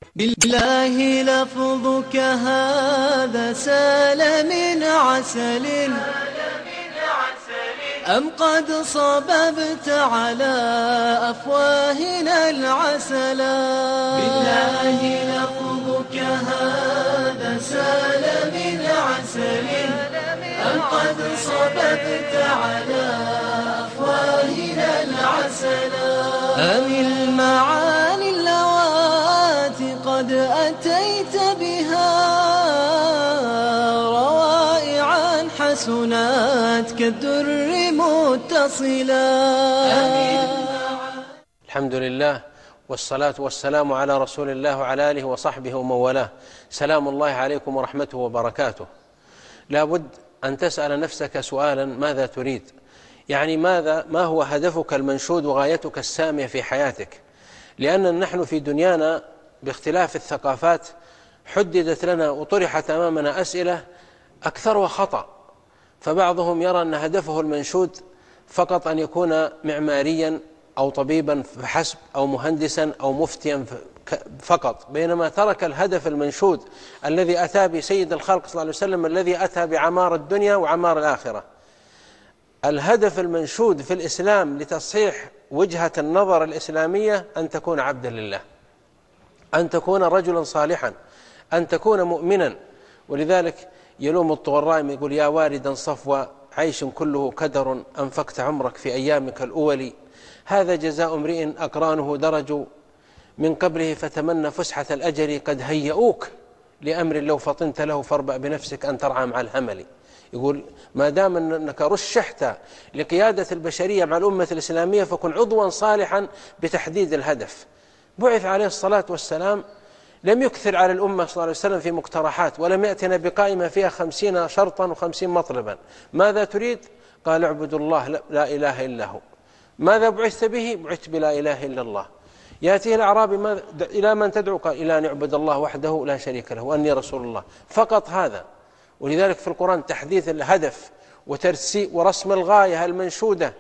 بالله لفظك هذا سال من عسل أم قد صببت على أفواهنا العسلا. بالله لفظك هذا سال من عسل أم قد صببت على أفواهنا العسلا. أم المعاني اللواتي قد أتيت بها روائعا حسنات كالدر متصلا. الحمد لله والصلاة والسلام على رسول الله وعلى آله وصحبه ومن والاه. سلام الله عليكم ورحمته وبركاته. لا بد أن تسأل نفسك سؤالا: ماذا تريد؟ يعني ما هو هدفك المنشود وغايتك السامية في حياتك؟ لأن نحن في دنيانا باختلاف الثقافات حددت لنا وطرحت أمامنا أسئلة أكثرها خطأ، فبعضهم يرى أن هدفه المنشود فقط أن يكون معماريا أو طبيبا فحسب أو مهندسا أو مفتيا فقط، بينما ترك الهدف المنشود الذي أتى بسيد الخلق صلى الله عليه وسلم، الذي أتى بعمار الدنيا وعمار الآخرة. الهدف المنشود في الإسلام لتصحيح وجهة النظر الإسلامية أن تكون عبدا لله، أن تكون رجلا صالحا، أن تكون مؤمنا. ولذلك يلوم الطغرائم يقول: يا واردا صفوة عيش كله كدر أنفقت عمرك في أيامك الأول، هذا جزاء امرئ أقرانه درج من قبله فتمنى فسحة الأجل، قد هيئوك لأمر لو فطنت له فاربأ بنفسك أن ترعى مع الهمل. يقول: ما دام أنك رشحت لقيادة البشرية مع الأمة الإسلامية فكن عضوا صالحا بتحديد الهدف. بعث عليه الصلاة والسلام لم يكثر على الأمة صلى الله عليه وسلم في مقترحات، ولم يأتنا بقائمة فيها 50 شرطا و50 مطلبا. ماذا تريد؟ قال: اعبدوا الله لا إله إلا هو. ماذا بعثت به؟ بعثت بلا إله إلا الله. يأتيه الأعرابي: إلى من تدعو؟ قال: إلى أن يعبد الله وحده لا شريك له وأني رسول الله. فقط هذا. ولذلك في القرآن تحديث الهدف ورسم الغاية المنشودة: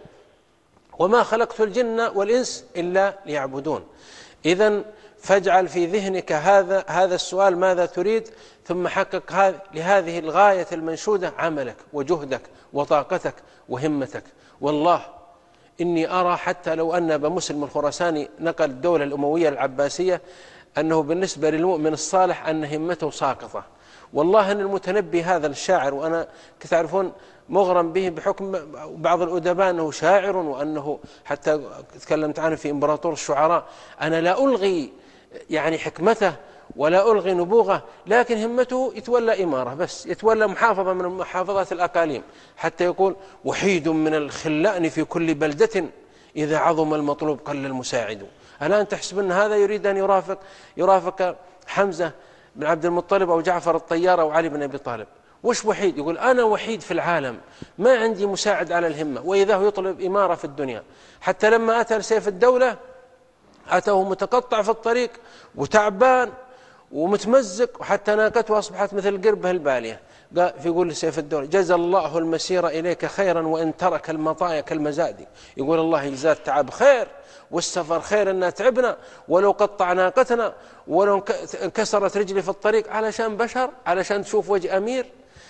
وما خلقت الجن والإنس إلا ليعبدون. إذن فاجعل في ذهنك هذا السؤال: ماذا تريد؟ ثم حقق لهذه الغاية المنشودة عملك وجهدك وطاقتك وهمتك. والله إني أرى حتى لو أن أبا مسلم الخراساني نقل الدولة الأموية العباسية أنه بالنسبة للمؤمن الصالح أن همته ساقطة. والله أن المتنبي هذا الشاعر، وأنا تعرفون مغرم به بحكم بعض الأدباء أنه شاعر، وأنه حتى تكلمت عنه في إمبراطور الشعراء. أنا لا ألغي يعني حكمته ولا ألغي نبوغه، لكن همته يتولى إمارة بس، يتولى محافظة من محافظات الأقاليم، حتى يقول: وحيد من الخلان في كل بلدة إذا عظم المطلوب قل المساعد. الآن تحسب أن هذا يريد أن يرافق حمزة بن عبد المطلب أو جعفر الطيار أو علي بن أبي طالب. وش وحيد؟ يقول: أنا وحيد في العالم، ما عندي مساعد على الهمة. وإذا هو يطلب إمارة في الدنيا. حتى لما أتى لسيف الدولة أتاه متقطع في الطريق وتعبان ومتمزق، وحتى ناقته أصبحت مثل القربة البالية. يقول لسيف الدولة: جزى الله المسير إليك خيرا وإن ترك المطايا كالمزاد. يقول: الله يجزاه التعب خير والسفر خير، إننا تعبنا ولو قطع ناقتنا ولو انكسرت رجلي في الطريق علشان بشر، علشان تشوف وجه أمير،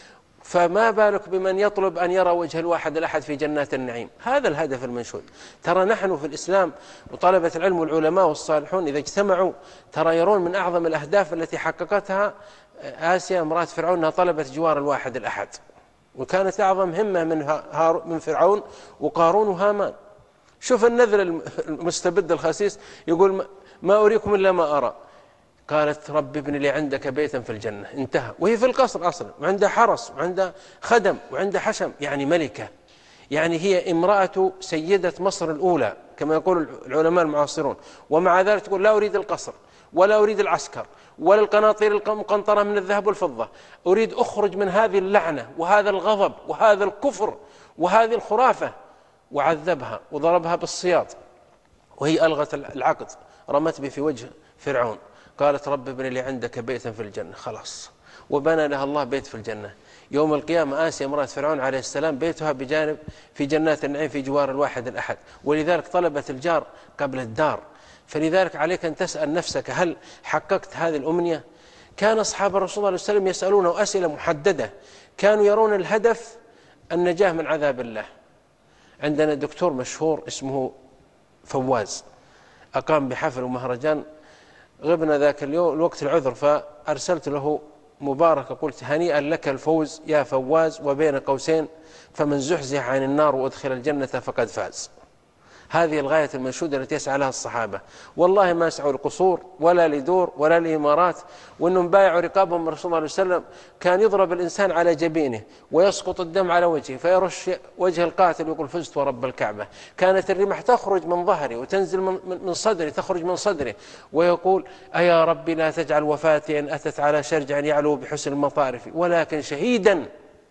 فما بالك بمن يطلب أن يرى وجه الواحد الأحد في جنات النعيم. هذا الهدف المنشود. ترى نحن في الإسلام وطلبة العلم والعلماء والصالحون إذا اجتمعوا ترى يرون من أعظم الأهداف التي حققتها آسيا امرأة فرعون أنها طلبت جوار الواحد الأحد، وكانت أعظم همة من فرعون وقارون وهامان. شوف النذر المستبد الخسيس، يقول: ما أريكم إلا ما أرى. قالت: رب ابن لي عندك بيتا في الجنة. انتهى. وهي في القصر أصلا، وعندها حرس وعندها خدم وعندها حشم، يعني ملكة، يعني هي امرأة سيدة مصر الأولى كما يقول العلماء المعاصرون. ومع ذلك تقول: لا أريد القصر ولا أريد العسكر ولا القناطير المقنطرة من الذهب والفضة، أريد أخرج من هذه اللعنة وهذا الغضب وهذا الكفر وهذه الخرافة. وعذبها وضربها بالسياط، وهي ألغت العقد، رمت به في وجه فرعون. قالت: رب ابن لي عندك بيتا في الجنة. خلاص وبنى لها الله بيت في الجنة. يوم القيامة آسيا امرأة فرعون عليه السلام بيتها بجانب في جنات النعيم في جوار الواحد الأحد، ولذلك طلبت الجار قبل الدار. فلذلك عليك أن تسأل نفسك هل حققت هذه الأمنية؟ كان أصحاب الرسول صلى الله عليه وسلم يسألونه أسئلة محددة، كانوا يرون الهدف النجاة من عذاب الله. عندنا دكتور مشهور اسمه فواز، أقام بحفل ومهرجان، غبنا ذاك اليوم الوقت العذر، فأرسلت له مباركة قلت هنيئا لك الفوز يا فواز، وبين قوسين فمن زحزح عن النار وأدخل الجنة فقد فاز. هذه الغاية المنشودة التي يسعى لها الصحابة، والله ما يسعوا القصور ولا لدور ولا الإمارات، وأنهم بايعوا رقابهم من رسول الله عليه وسلم. كان يضرب الإنسان على جبينه ويسقط الدم على وجهه فيرش وجه القاتل ويقول فزت ورب الكعبة. كانت الرمح تخرج من ظهري وتنزل من صدري، تخرج من صدري، ويقول أيا ربي لا تجعل وفاتي إن أتت على شرجع يعلو بحسن المطارف، ولكن شهيدا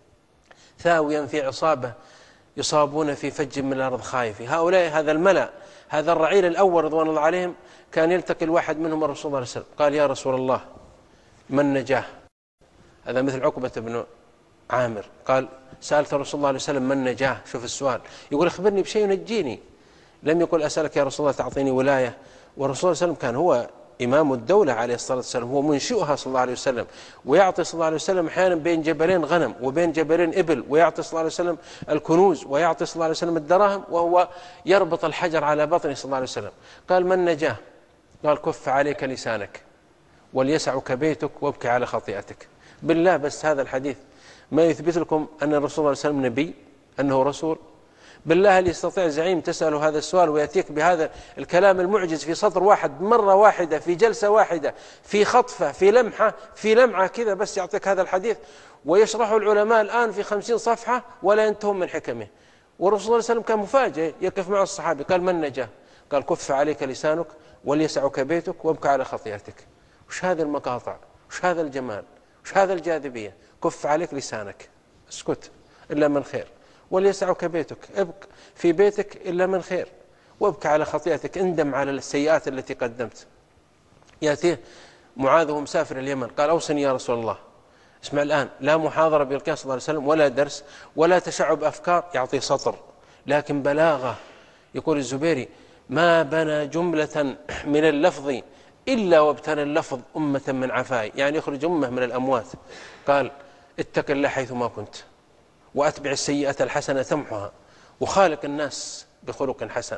ثاويا في عصابة يصابون في فج من الأرض خائفين. هؤلاء هذا الملأ، هذا الرعيل الأول رضوان الله عليهم، كان يلتقي الواحد منهم الرسول صلى الله عليه وسلم قال يا رسول الله من نجاه؟ هذا مثل عقبة بن عامر قال سألت الرسول صلى الله عليه وسلم من نجاه. شوف السؤال، يقول اخبرني بشيء ينجيني. لم يقل أسألك يا رسول الله تعطيني ولاية. والرسول صلى الله عليه وسلم كان هو إمام الدولة عليه الصلاة والسلام، هو منشئها صلى الله عليه وسلم، ويعطي صلى الله عليه وسلم أحيانا بين جبلين غنم وبين جبلين إبل، ويعطي صلى الله عليه وسلم الكنوز، ويعطي صلى الله عليه وسلم الدراهم، وهو يربط الحجر على بطنه صلى الله عليه وسلم. قال من نجاه؟ قال كف عليك لسانك وليسعك بيتك وابكي على خطيئتك. بالله بس هذا الحديث ما يثبت لكم أن الرسول صلى الله عليه وسلم نبي، أنه رسول؟ بالله هل يستطيع زعيم تسأله هذا السؤال ويأتيك بهذا الكلام المعجز في سطر واحد مرة واحدة في جلسة واحدة في خطفة في لمعة كذا بس يعطيك هذا الحديث ويشرحه العلماء الآن في 50 صفحة ولا ينتهون من حكمه؟ والرسول صلى الله عليه وسلم كان مفاجئ يقف مع الصحابة قال من نجاه؟ قال كف عليك لسانك وليسعك بيتك وابكى على خطيئتك. وش هذه المقاطع؟ وش هذا الجمال؟ وش هذا الجاذبية؟ كف عليك لسانك، اسكت إلا من خير، وليسعك بيتك، ابق في بيتك إلا من خير، وابك على خطيئتك، اندم على السيئات التي قدمت. يأتيه معاذ وهو مسافر اليمن قال أوصني يا رسول الله. اسمع الآن، لا محاضرة بالقياس صلى الله عليه وسلم ولا درس ولا تشعب أفكار، يعطي سطر لكن بلاغة. يقول الزبيري ما بنى جملة من اللفظ إلا وابتنى اللفظ أمة من عفاي، يعني يخرج أمة من الأموات. قال اتق الله حيثما كنت وأتبع السيئة الحسنة تمحها وخالق الناس بخلق حسن.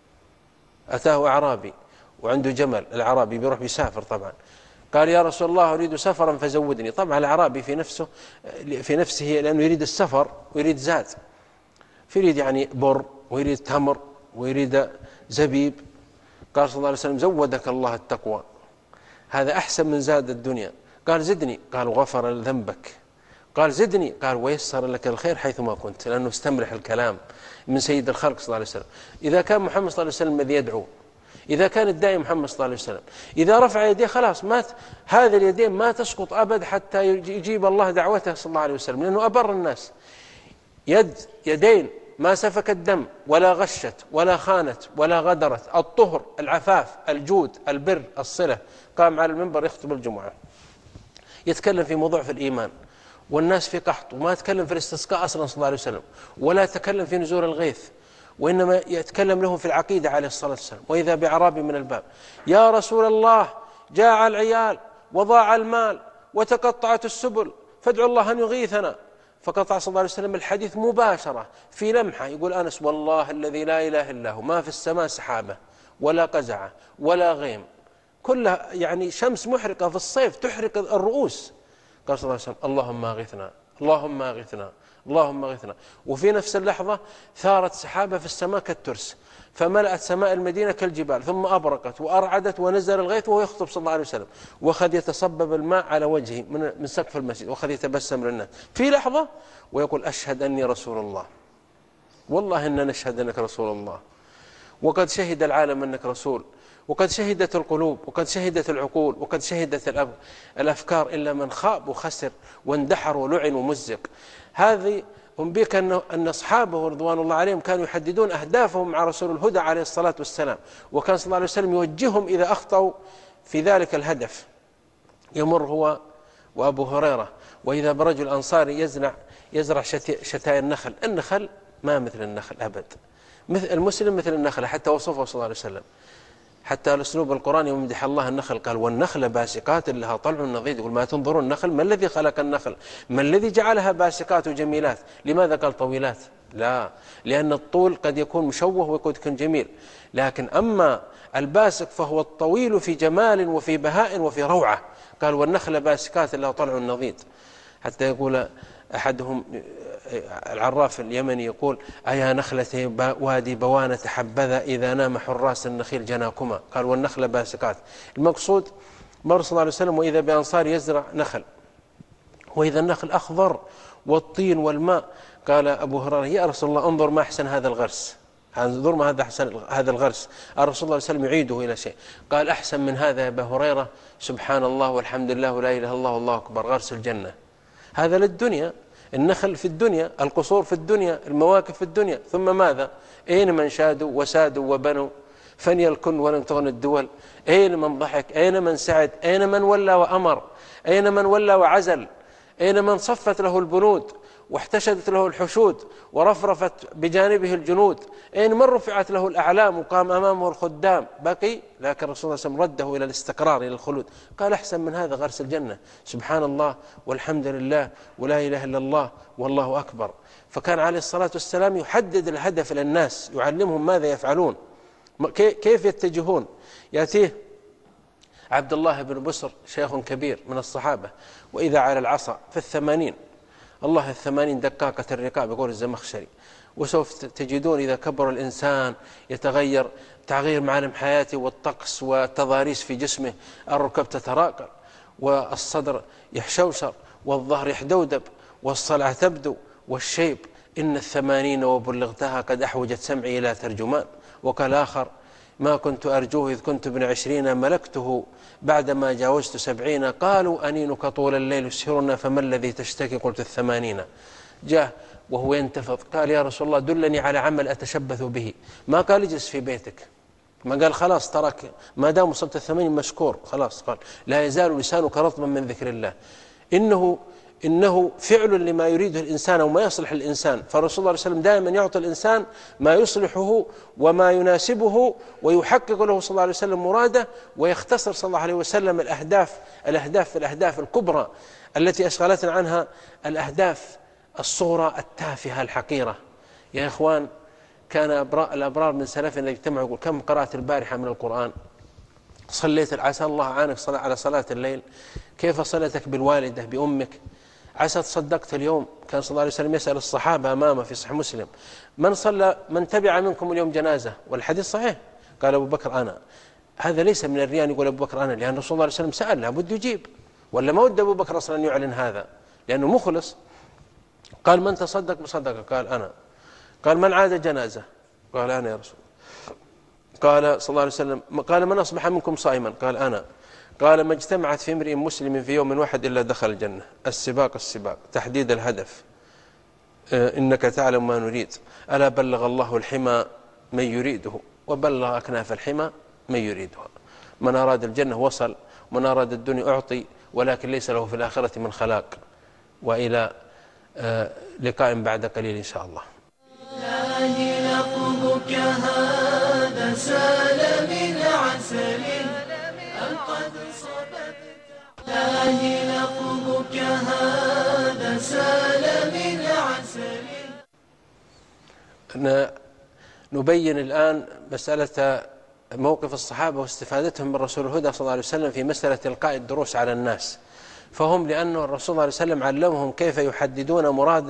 أتاه أعرابي وعنده جمل، الأعرابي بيروح بيسافر طبعا، قال يا رسول الله أريد سفرا فزودني. طبعا الأعرابي في نفسه لأنه يريد السفر ويريد زاد، فيريد يعني بر ويريد تمر ويريد زبيب. قال صلى الله عليه وسلم زودك الله التقوى، هذا أحسن من زاد الدنيا. قال زدني، قال غفر ذنبك. قال زدني، قال ويسر لك الخير حيثما كنت، لأنه استمرح الكلام من سيد الخلق صلى الله عليه وسلم. إذا كان محمد صلى الله عليه وسلم الذي يدعو، إذا كان الداعي محمد صلى الله عليه وسلم، إذا رفع يديه خلاص مات، هذه اليدين ما تسقط أبد حتى يجيب الله دعوته صلى الله عليه وسلم، لأنه أبر الناس. يدين ما سفكت دم ولا غشت ولا خانت ولا غدرت، الطهر، العفاف، الجود، البر، الصلة. قام على المنبر يخطب الجمعة يتكلم في موضوع في الإيمان والناس في قحط، وما يتكلم في الاستسقاء أصلا صلى الله عليه وسلم، ولا يتكلم في نزول الغيث، وإنما يتكلم لهم في العقيدة عليه الصلاة والسلام. وإذا بأعرابي من الباب يا رسول الله جاع العيال وضاع المال وتقطعت السبل فادعوا الله أن يغيثنا. فقطع صلى الله عليه وسلم الحديث مباشرة في لمحة. يقول أنس والله الذي لا إله إلا هو ما في السماء سحابة ولا قزعة ولا غيم، كلها يعني شمس محرقة في الصيف تحرق الرؤوس. قال صلى الله عليه وسلم اللهم اغثنا اللهم اغثنا اللهم اغثنا. وفي نفس اللحظة ثارت سحابة في السماء كالترس فملأت سماء المدينة كالجبال، ثم أبرقت وأرعدت ونزل الغيث وهو يخطب صلى الله عليه وسلم، وقد يتصبب الماء على وجهه من سقف المسجد، وقد يتبسم للناس في لحظة ويقول أشهد أني رسول الله، والله إننا نشهد أنك رسول الله، وقد شهد العالم أنك رسول، وقد شهدت القلوب وقد شهدت العقول وقد شهدت الأفكار إلا من خاب وخسر واندحر ولعن ومزق. هذه أنبئك أن أصحابه رضوان الله عليهم كانوا يحددون أهدافهم مع رسول الهدى عليه الصلاة والسلام، وكان صلى الله عليه وسلم يوجههم إذا أخطأوا في ذلك الهدف. يمر هو وأبو هريرة: وإذا برجل أنصاري يزرع شتاء النخل. النخل ما مثل النخل أبد، المسلم مثل النخل، حتى وصفه صلى الله عليه وسلم. حتى الأسلوب القرآني يمدح الله النخل، قال: والنخل باسقات لها طلع نضيد. يقول: ما تنظرون النخل، ما الذي خلق النخل؟ ما الذي جعلها باسقات وجميلات؟ لماذا قال طويلات؟ لا، لأن الطول قد يكون مشوه وقد يكون جميل، لكن أما الباسق فهو الطويل في جمال وفي بهاء وفي روعة. قال: والنخل باسقات لها طلع نضيد. حتى يقول أحدهم العراف اليمني يقول: أيا نخلة وادي بوانة حبذا إذا نام حراس النخيل جناكما. قال: والنخل باسقات. المقصود مر صلى الله عليه وسلم وإذا بأنصار يزرع نخل، وإذا النخل أخضر والطين والماء. قال أبو هريرة: يا رسول الله انظر ما أحسن هذا الغرس، انظر ما هذا الغرس. الرسول صلى الله عليه وسلم يعيده إلى شيء، قال: أحسن من هذا يا أبا هريرة سبحان الله والحمد لله ولا إله إلا الله والله أكبر، غرس الجنة. هذا للدنيا، النخل في الدنيا، القصور في الدنيا، المواكب في الدنيا. ثم ماذا؟ أين من شادوا وسادوا وبنوا فني الكن ولم تغن الدول؟ أين من ضحك؟ أين من سعد؟ أين من ولى وأمر؟ أين من ولى وعزل؟ أين من صفت له البنود واحتشدت له الحشود ورفرفت بجانبه الجنود؟ أين من رفعت له الأعلام وقام أمامه الخدام؟ بقي، لكن الرسول صلى الله عليه وسلم رده إلى الاستقرار، إلى الخلود. قال: أحسن من هذا غرس الجنة، سبحان الله والحمد لله ولا إله إلا الله والله أكبر. فكان عليه الصلاة والسلام يحدد الهدف للناس، يعلمهم ماذا يفعلون، كيف يتجهون. يأتيه عبد الله بن بسر شيخ كبير من الصحابة، وإذا على العصا في 80، الله 80 دقاقة الرقاب يقول الزمخشري. وسوف تجدون إذا كبر الإنسان يتغير تغيير معالم حياته، والطقس والتضاريس في جسمه، الركب تتراقل والصدر يحشوشر والظهر يحدودب والصلع تبدو والشيب. إن 80 وبلغتها قد أحوجت سمعي إلى ترجمان. وقال آخر: ما كنت أرجوه إذ كنت ابن 20 ملكته بعدما جاوزت 70. قالوا: أنينك طول الليل يسهرنا فما الذي تشتكي؟ قلت 80. جاء وهو ينتفض قال: يا رسول الله دلني على عمل أتشبث به. ما قال اجلس في بيتك، ما قال خلاص ترك ما دام وصلت 80 مشكور خلاص. قال: لا يزال لسانك رطبا من ذكر الله. إنه فعل لما يريده الإنسان وما يصلح الإنسان. فالرسول صلى الله عليه وسلم دائما يعطي الإنسان ما يصلحه وما يناسبه، ويحقق له صلى الله عليه وسلم مراده، ويختصر صلى الله عليه وسلم الأهداف الكبرى التي أشغلتنا عنها الأهداف الصغرى التافهة الحقيرة. يا إخوان، كان الأبرار من سلفنا يجتمعوا يقول: كم قرأت البارحة من القرآن؟ صليت؟ عسى الله عانك على صلاة الليل. كيف صلتك بالوالدة بأمك؟ عسى تصدقت اليوم. كان صلى الله عليه وسلم يسأل الصحابة أمامه في صحيح مسلم: من تبع منكم اليوم جنازة؟ والحديث صحيح. قال أبو بكر: أنا. هذا ليس من الرياء يقول أبو بكر أنا، لأن رسول الله عليه وسلم سأل، لابد يجيب، ولا ما ود أبو بكر أصلا أن يعلن هذا لأنه مخلص. قال: من تصدق بصدقة؟ قال: أنا. قال: من عاد جنازة؟ قال: أنا يا رسول. قال صلى الله عليه وسلم: قال: من أصبح منكم صائما؟ قال: أنا. قال: ما اجتمعت في امرئ مسلم في يوم واحد إلا دخل الجنة. السباق تحديد الهدف. إنك تعلم ما نريد. ألا بلغ الله الحمى من يريده، وبلغ أكناف الحمى من يريدها. من أراد الجنة وصل، من أراد الدنيا أعطي، ولكن ليس له في الآخرة من خلاق. وإلى لقاء بعد قليل إن شاء الله. إلهي لقبك هذا سال من عسل أم قد صببت؟ إلهي لقبك هذا سال من عسل. نبين الآن مسألة موقف الصحابة واستفادتهم من رسول الهدى صلى الله عليه وسلم في مسألة إلقاء الدروس على الناس. فهم لأنه الرسول صلى الله عليه وسلم علمهم كيف يحددون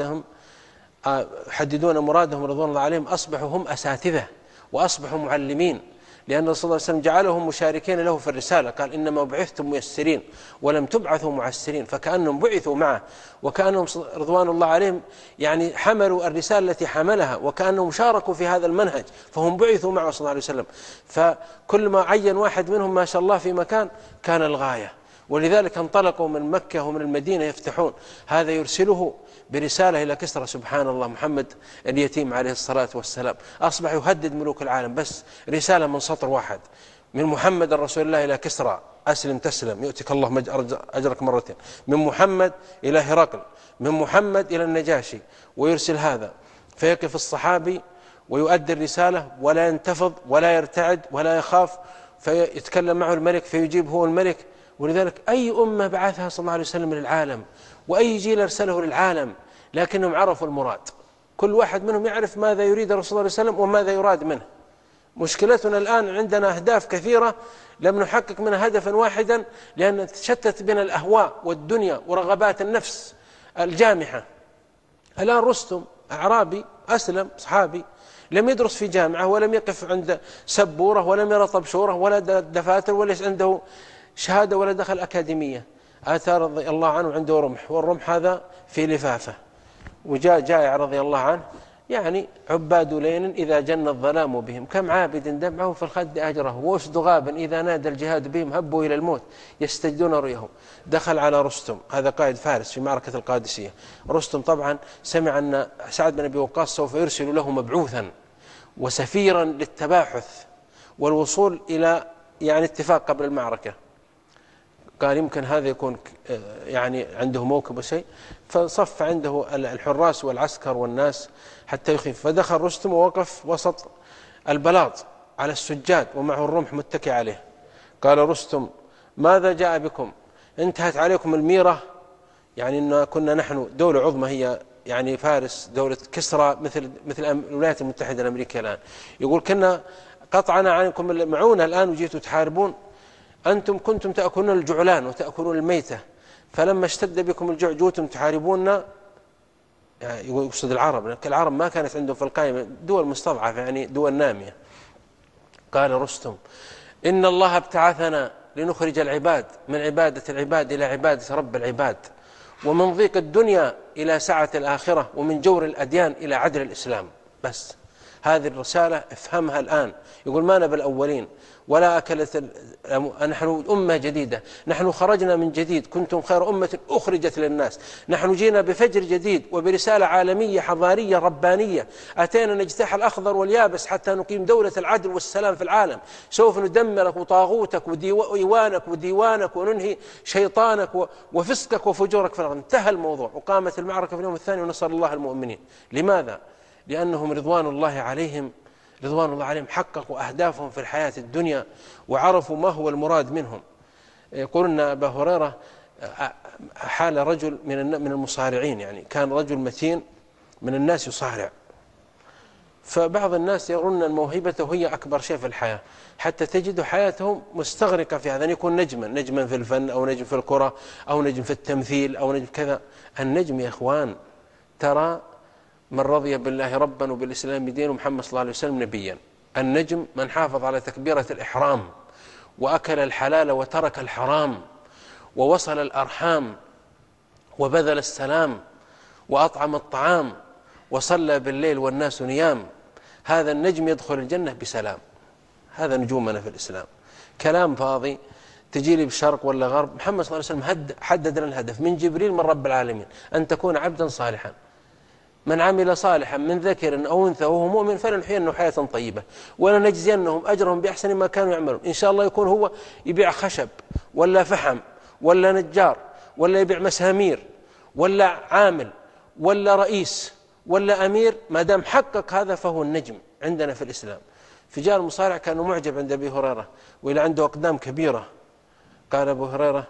مرادهم رضوان الله عليهم، أصبحوا هم أساتذة وأصبحوا معلمين، لأن الرسول صلى الله عليه وسلم جعلهم مشاركين له في الرسالة. قال: إنما بعثتم ميسرين ولم تبعثوا معسرين. فكأنهم بعثوا معه، وكأنهم رضوان الله عليهم يعني حملوا الرسالة التي حملها، وكأنهم شاركوا في هذا المنهج، فهم بعثوا معه صلى الله عليه وسلم. فكل ما عين واحد منهم ما شاء الله في مكان كان الغاية. ولذلك انطلقوا من مكة ومن المدينة يفتحون. هذا يرسله برسالة إلى كسرى، سبحان الله، محمد اليتيم عليه الصلاة والسلام أصبح يهدد ملوك العالم، بس رسالة من سطر واحد من محمد رسول الله إلى كسرى أسلم تسلم يؤتك الله أجرك مرتين. من محمد إلى هرقل، من محمد إلى النجاشي، ويرسل هذا فيقف الصحابي ويؤدي الرسالة ولا ينتفض ولا يرتعد ولا يخاف، فيتكلم معه الملك فيجيب هو الملك. ولذلك أي أمة بعثها صلى الله عليه وسلم للعالم وأي جيل أرسله للعالم لكنهم عرفوا المراد، كل واحد منهم يعرف ماذا يريد الرسول صلى الله عليه وسلم وماذا يراد منه. مشكلتنا الآن عندنا أهداف كثيرة لم نحقق منها هدفا واحدا، لأن تشتت بنا الأهواء والدنيا ورغبات النفس الجامحة. الآن رستم أعرابي أسلم صحابي، لم يدرس في جامعة ولم يقف عند سبورة ولم يرى طبشورة ولا دفاتر ولا عنده شهادة ولا دخل أكاديمية. أتى رضي الله عنه عنده رمح، والرمح هذا في لفافة، وجاء جائع رضي الله عنه يعني عباد ليل إذا جن الظلام بهم، كم عابد دمعه في الخد أجره، وأسد غاب إذا نادى الجهاد بهم هبوا إلى الموت يستجدون رؤيهم. دخل على رستم، هذا قائد فارس في معركة القادسية. رستم طبعا سمع أن سعد بن أبي وقاص سوف يرسل له مبعوثا وسفيرا للتباحث والوصول إلى يعني اتفاق قبل المعركة. قال يمكن هذا يكون يعني عنده موكب وشيء، فصف عنده الحراس والعسكر والناس حتى يخيف. فدخل رستم ووقف وسط البلاط على السجاد ومعه الرمح متكئ عليه. قال رستم ماذا جاء بكم؟ انتهت عليكم الميرة، يعني إن كنا نحن دولة عظمى هي يعني فارس، دولة كسرى مثل الولايات المتحدة الأمريكية الآن. يقول كنا قطعنا عنكم المعونة الآن وجيتوا تحاربون. أنتم كنتم تأكلون الجعلان وتأكلون الميتة، فلما اشتد بكم الجوع جوتم تحاربوننا. يعني يقصد العرب، لأن العرب ما كانت عندهم في القائمة دول مستضعفة يعني دول نامية. قال رستم إن الله ابتعثنا لنخرج العباد من عبادة العباد إلى عبادة رب العباد، ومن ضيق الدنيا إلى سعة الآخرة، ومن جور الأديان إلى عدل الإسلام. بس هذه الرسالة افهمها الآن. يقول ما نبى الأولين ولا أكلت نحن أمة جديدة، نحن خرجنا من جديد، كنتم خير أمة أخرجت للناس، نحن جينا بفجر جديد وبرسالة عالمية حضارية ربانية، أتينا نجتاح الأخضر واليابس حتى نقيم دولة العدل والسلام في العالم. سوف ندمرك وطاغوتك وإيوانك وديوانك وننهي شيطانك وفسقك وفجورك في الأرض. انتهى الموضوع وقامت المعركة في اليوم الثاني ونصر الله المؤمنين. لماذا؟ لأنهم رضوان الله عليهم حققوا أهدافهم في الحياة الدنيا وعرفوا ما هو المراد منهم. يقولون أبا هريرة حال رجل من المصارعين، يعني كان رجل متين من الناس يصارع، فبعض الناس يرون أن موهبته هي أكبر شيء في الحياة، حتى تجد حياتهم مستغرقة في هذا، أن يكون نجما في الفن أو نجم في الكرة أو نجم في التمثيل أو نجم كذا. النجم يا إخوان ترى من رضي بالله ربا وبالإسلام دين ومحمد صلى الله عليه وسلم نبيا. النجم من حافظ على تكبيرة الإحرام وأكل الحلال وترك الحرام ووصل الأرحام وبذل السلام وأطعم الطعام وصلى بالليل والناس نيام، هذا النجم يدخل الجنة بسلام. هذا نجومنا في الإسلام. كلام فاضي تجي لي بالشرق ولا غرب. محمد صلى الله عليه وسلم حدد لنا الهدف من جبريل من رب العالمين أن تكون عبدا صالحا، من عمل صالحا من ذكر أو أنثى وهو مؤمن فلنحيينه حياة طيبة ولنجزينهم أجرهم بأحسن ما كانوا يعملون. إن شاء الله يكون هو يبيع خشب ولا فحم ولا نجار ولا يبيع مسامير ولا عامل ولا رئيس ولا أمير، ما دام حقق هذا فهو النجم عندنا في الإسلام. في جاء المصارع كان معجب عند أبي هريرة وإلى عنده أقدام كبيرة. قال أبو هريرة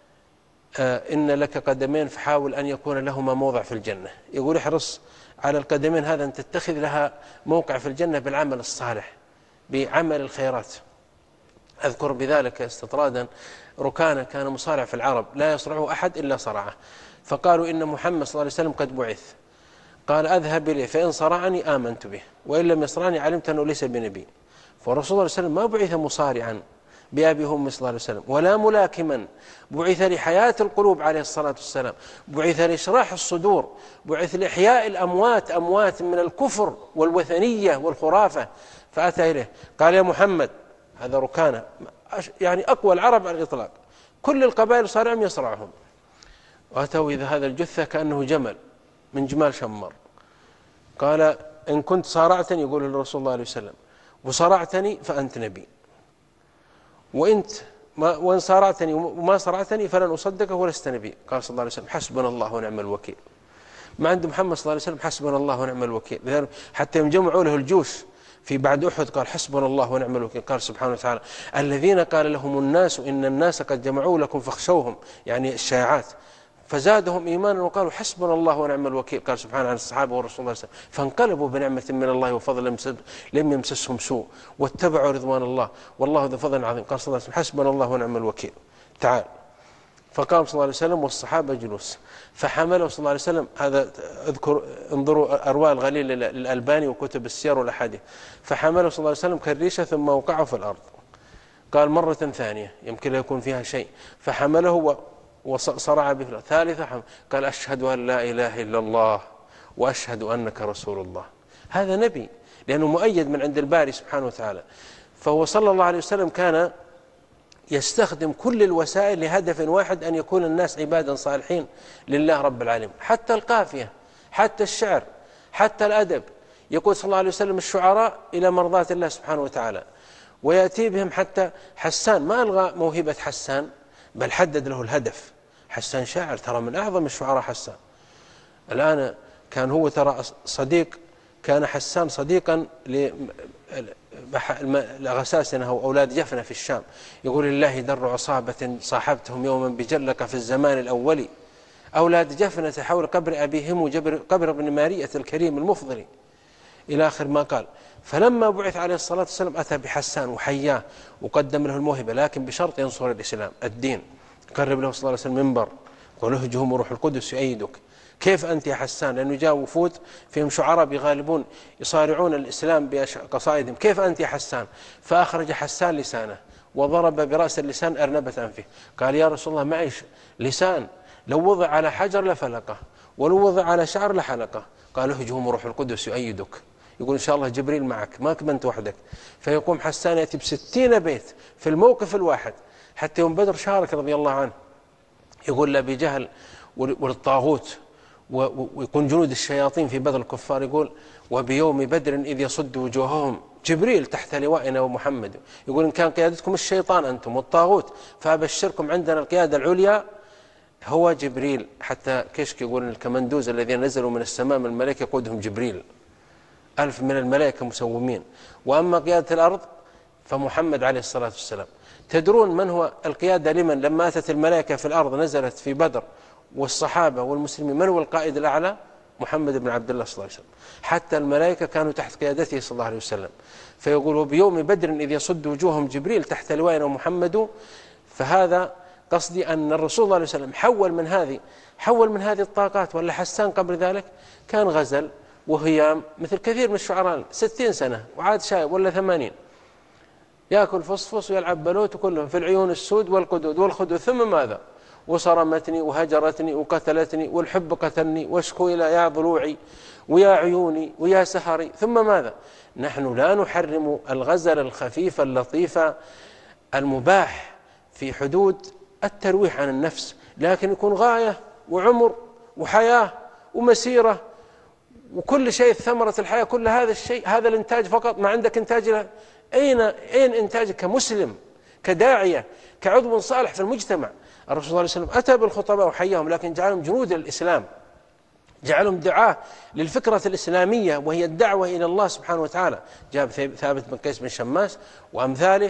إن لك قدمين فحاول أن يكون لهما موضع في الجنة. يقول احرص على القدمين هذا أن تتخذ لها موقع في الجنة بالعمل الصالح بعمل الخيرات. أذكر بذلك استطرادا ركانة كان مصارع في العرب لا يصرعه أحد إلا صرعه، فقالوا إن محمد صلى الله عليه وسلم قد بعث. قال أذهب إليه فإن صرعني آمنت به وإن لم يصرعني علمت أنه ليس بنبي. فالرسول صلى الله عليه وسلم ما بعث مصارعا بأبي هم صلى الله عليه وسلم ولا ملاكما، بعث لحياة القلوب عليه الصلاة والسلام، بعث لإشراح الصدور، بعث لإحياء الأموات، أموات من الكفر والوثنية والخرافة. فأتى إليه قال يا محمد، هذا ركانة يعني أقوى العرب على الإطلاق، كل القبائل صارعهم يصرعهم، وأتوا إذا هذا الجثة كأنه جمل من جمال شمر. قال إن كنت صارعتني، يقول الرسول الله عليه وسلم، وصرعتني فأنت نبي، وإنت وإن صارعتني وما صرعتني فلن أصدقه ولست نبي. قال صلى الله عليه وسلم حسبنا الله ونعم الوكيل. ما عند محمد صلى الله عليه وسلم حسبنا الله ونعم الوكيل. لذلك حتى يوم جمعوا له الجيوش في بعد أحد قال حسبنا الله ونعم الوكيل. قال سبحانه وتعالى الذين قال لهم الناس إن الناس قد جمعوا لكم فاخشوهم، يعني الشائعات، فزادهم إيمانا وقالوا حسبنا الله ونعم الوكيل. قال سبحانه عن الصحابة والرسول صلى الله عليه وسلم فانقلبوا بنعمة من الله وفضل لم يمسسهم سوء واتبعوا رضوان الله والله ذو فضل عظيم. قال صلى الله عليه وسلم حسبنا الله ونعم الوكيل. تعال. فقام صلى الله عليه وسلم والصحابة جلوس، فحمله صلى الله عليه وسلم. هذا اذكر انظروا أرواء الغليل للألباني وكتب السير والأحاديث. فحمله صلى الله عليه وسلم كالريشة ثم وقعه في الأرض. قال مرة ثانية يمكن لا يكون فيها شيء، فحمله وصرع به. ثالثة قال أشهد أن لا إله إلا الله وأشهد أنك رسول الله. هذا نبي لأنه مؤيد من عند الباري سبحانه وتعالى. فهو صلى الله عليه وسلم كان يستخدم كل الوسائل لهدف واحد، أن يكون الناس عبادا صالحين لله رب العالمين. حتى القافية، حتى الشعر، حتى الأدب. يقول صلى الله عليه وسلم الشعراء إلى مرضاة الله سبحانه وتعالى، ويأتي بهم. حتى حسان ما ألغى موهبة حسان بل حدد له الهدف. حسان شاعر ترى من أعظم الشعراء. حسان الآن كان هو ترى صديق، كان حسان صديقا لغساسنة أو أولاد جفنة في الشام. يقول الله در عصابة صاحبتهم يوما بجلك في الزمان الأول، أولاد جفنة حول قبر أبيهم قبر ابن مارية الكريم المفضل، إلى آخر ما قال. فلما بعث عليه الصلاة والسلام أتى بحسان وحياه وقدم له الموهبة، لكن بشرط ينصر الإسلام الدين. قرب له صلى الله عليه وسلم منبر قال اهجهم وروح القدس يؤيدك. كيف أنت يا حسان؟ لأنه جاء وفود فيهم شعراء بغالبون يصارعون الإسلام بقصائدهم. كيف أنت يا حسان؟ فأخرج حسان لسانه وضرب برأس اللسان أرنبة أنفه. قال يا رسول الله معيش لسان، لو وضع على حجر لفلقه ولو وضع على شعر لحلقه. قال اهجهم وروح القدس يؤيدك. يقول إن شاء الله جبريل معك، ما كنت وحدك. فيقوم حسان يأتي ب60 بيت في الموقف الواحد. حتى يوم بدر شارك رضي الله عنه، يقول لأبي جهل والطاغوت ويكون جنود الشياطين في بدر الكفار، يقول وبيوم بدر إذ يصد وجوههم جبريل تحت لوائنا ومحمد. يقول إن كان قيادتكم الشيطان أنتم والطاغوت، فأبشركم عندنا القيادة العليا هو جبريل. حتى كشك يقول إن الكمندوز الذين نزلوا من السماء من الملائكة يقودهم جبريل، 1000 من الملائكة مسومين. وأما قيادة الأرض فمحمد عليه الصلاة والسلام. تدرون من هو القيادة لمن لما أتت الملائكة في الأرض نزلت في بدر والصحابة والمسلمين؟ من هو القائد الأعلى؟ محمد بن عبد الله صلى الله عليه وسلم. حتى الملائكة كانوا تحت قيادته صلى الله عليه وسلم. فيقول وبيوم بدر إذ يصد وجوههم جبريل تحت لوائنا ومحمد. فهذا قصدي أن الرسول صلى الله عليه وسلم حول من هذه الطاقات. ولا حسان قبل ذلك كان غزل وهيام مثل كثير من الشعراء، 60 سنة وعاد شايب ولا 80، يأكل فصفص ويلعب بلوت وكلهم في العيون السود والقدود والخدود. ثم ماذا؟ وصرمتني وهجرتني وقتلتني والحب قتلني واشكو إلى يا ضلوعي ويا عيوني ويا سهري. ثم ماذا؟ نحن لا نحرم الغزل الخفيف اللطيف المباح في حدود الترويح عن النفس، لكن يكون غاية وعمر وحياة ومسيرة وكل شيء ثمرة الحياة. كل هذا الشيء، هذا الإنتاج فقط. ما عندك إنتاج له. أين إنتاجك كمسلم، كداعية، كعضو صالح في المجتمع؟ الرسول صلى الله عليه وسلم أتى بالخطباء وحياهم، لكن جعلهم جنود الإسلام، جعلهم دعاة للفكرة الإسلامية وهي الدعوة إلى الله سبحانه وتعالى. جاب ثابت بن قيس بن شماس وأمثاله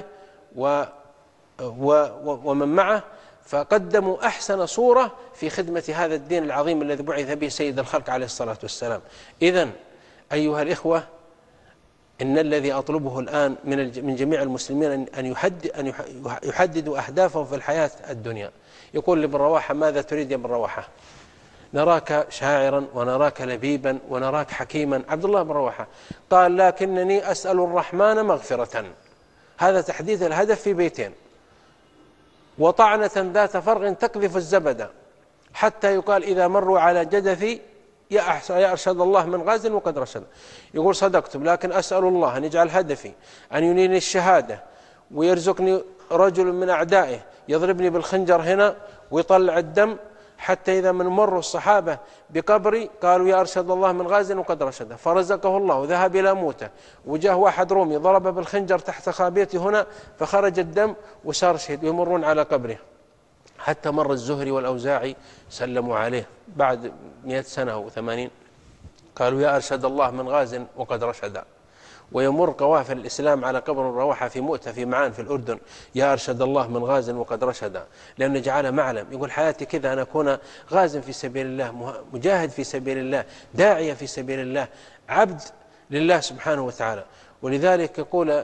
ومن معه، فقدموا أحسن صورة في خدمة هذا الدين العظيم الذي بعث به سيد الخلق عليه الصلاة والسلام. إذن أيها الإخوة، إن الذي أطلبه الآن من جميع المسلمين أن يحددوا أهدافهم في الحياة الدنيا. يقول لابن رواحة ماذا تريد يا ابن رواحة؟ نراك شاعرا ونراك لبيبا ونراك حكيما. عبد الله بن رواحة قال لكنني أسأل الرحمن مغفرة. هذا تحديد الهدف في بيتين. وطعنة ذات فرغ تقذف الزبد حتى يقال إذا مروا على جدثي يا أرشد الله من غاز وقد رشد. يقول صدقتم، لكن أسأل الله أن يجعل هدفي أن ينيني الشهادة ويرزقني رجل من أعدائه يضربني بالخنجر هنا ويطلع الدم حتى إذا من مروا الصحابة بقبري قالوا يا أرشد الله من غاز وقد رشده، فرزقه الله وذهب إلى موته، وجاء واحد رومي ضرب بالخنجر تحت خابيته هنا فخرج الدم وصار شهيد، ويمرون على قبره. حتى مر الزهري والأوزاعي سلموا عليه بعد 100 سنة أو 80، قالوا يا أرشد الله من غاز وقد رشد. ويمر قوافل الإسلام على قبر الرواحة في مؤتة في معان في الأردن، يا أرشد الله من غاز وقد رشد، لأنه جعله معلم، يقول حياتي كذا أن أكون غاز في سبيل الله، مجاهد في سبيل الله، داعية في سبيل الله، عبد لله سبحانه وتعالى. ولذلك يقول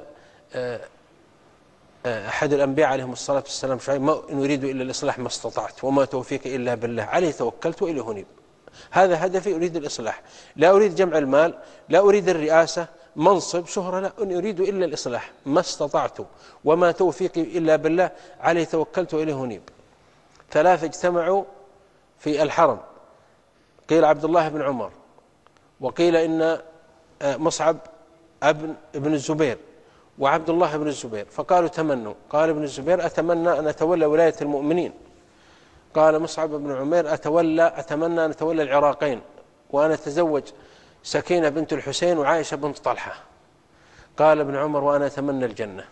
أحد الأنبياء عليهم الصلاة والسلام شعيب: ما إن أريد إلا الإصلاح ما استطعت وما توفيقي إلا بالله عليه توكلت وإليه أنيب. هذا هدفي، أريد الإصلاح، لا أريد جمع المال، لا أريد الرئاسة منصب شهرة، لا، إن أريد إلا الإصلاح ما استطعت وما توفيقي إلا بالله عليه توكلت وإليه أنيب. 3 اجتمعوا في الحرم، قيل عبد الله بن عمر، وقيل إن مصعب ابن الزبير وعبد الله بن الزبير، فقالوا تمنوا. قال ابن الزبير: أتمنى أن أتولى ولاية المؤمنين. قال مصعب بن عمير: أتمنى أن أتولى العراقين وأنا أتزوج سكينة بنت الحسين وعائشة بنت طلحة. قال ابن عمر: وأنا أتمنى الجنة.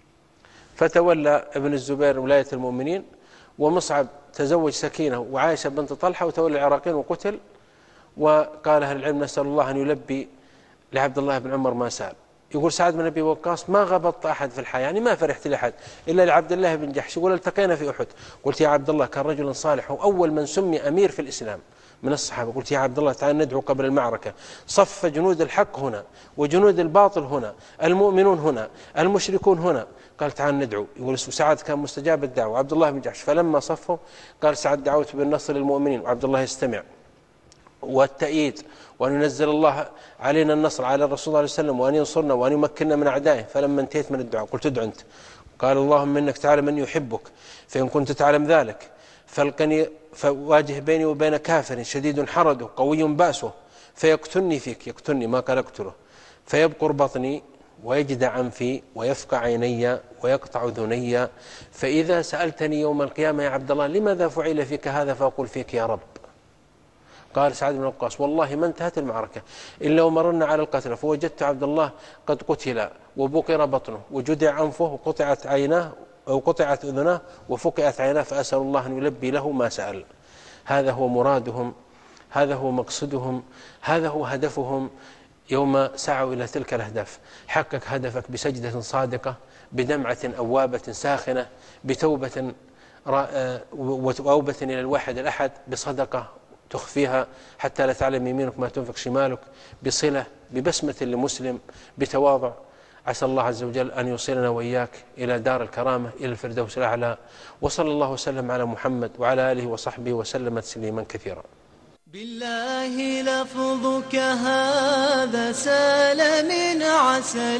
فتولى ابن الزبير ولاية المؤمنين، ومصعب تزوج سكينة وعائشة بنت طلحة وتولى العراقين وقتل. وقال أهل العلم: نسأل الله أن يلبي لعبد الله بن عمر ما سأل. يقول سعد بن أبي وقاص: ما غبطت أحد في الحياة، يعني ما فرحت لأحد إلا لعبد الله بن جحش. يقول: التقينا في أحد، قلت يا عبد الله كان رجل صالح وأول من سمي أمير في الإسلام من الصحابة، قلت يا عبد الله تعال ندعو قبل المعركة، صف جنود الحق هنا وجنود الباطل هنا، المؤمنون هنا المشركون هنا، قال تعال ندعو. يقول سعد كان مستجاب الدعوة عبد الله بن جحش، فلما صفوا قال سعد: دعوت بالنصر للمؤمنين، وعبد الله يستمع، والتأييد، وأن ينزل الله علينا النصر على الرسول صلى الله عليه وسلم، وأن ينصرنا وأن يمكننا من أعدائه. فلما انتهيت من الدعاء قلت: ادع أنت. قال: اللهم إنك تعلم من يحبك، فإن كنت تعلم ذلك فالقني، فواجه بيني وبين كافر شديد حرده قوي بأسه فيقتلني فيك، يقتلني ما قال اقتله، فيبقر بطني ويجدع أنفي ويفقع عيني ويقطع ذني، فإذا سألتني يوم القيامة يا عبد الله لماذا فعل فيك هذا فأقول فيك يا رب. قال سعد بن وقاص: والله ما انتهت المعركة إلا ومرنا على القتلى فوجدت عبد الله قد قتل وبقر بطنه وجدع أنفه وقطعت عيناه أو قطعت أذناه وفقئت عيناه، فأسأل الله أن يلبي له ما سأل. هذا هو مرادهم، هذا هو مقصدهم، هذا هو هدفهم يوم سعوا إلى تلك الأهداف. حقق هدفك بسجدة صادقة، بدمعة أوابة ساخنة، بتوبة وأوبة إلى الواحد الأحد، بصدقة تخفيها حتى لا تعلم يمينك ما تنفق شمالك، بصلة، ببسمة لمسلم، بتواضع. عسى الله عز وجل أن يوصلنا وإياك إلى دار الكرامة، إلى الفردوس الأعلى. وصلى الله وسلم على محمد وعلى آله وصحبه وسلم تسليما كثيرا. بالله لفظك هذا سال من عسل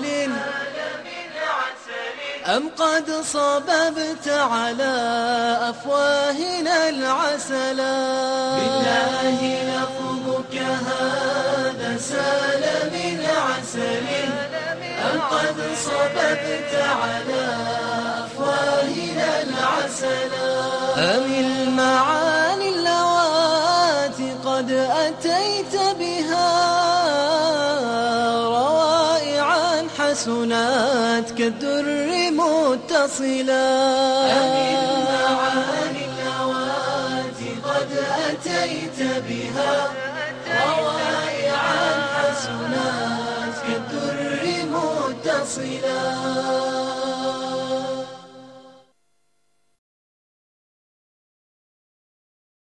أم قد صببت على أفواهنا العسلا. بالله لفظك هذا سال من عسل أم قد صببت على أفواهنا العسلا. أم المعاني اللواتي قد أتيت بها روائعا حسنات كالدر متصلا. أم المعاني اللواتي قد أتيت بها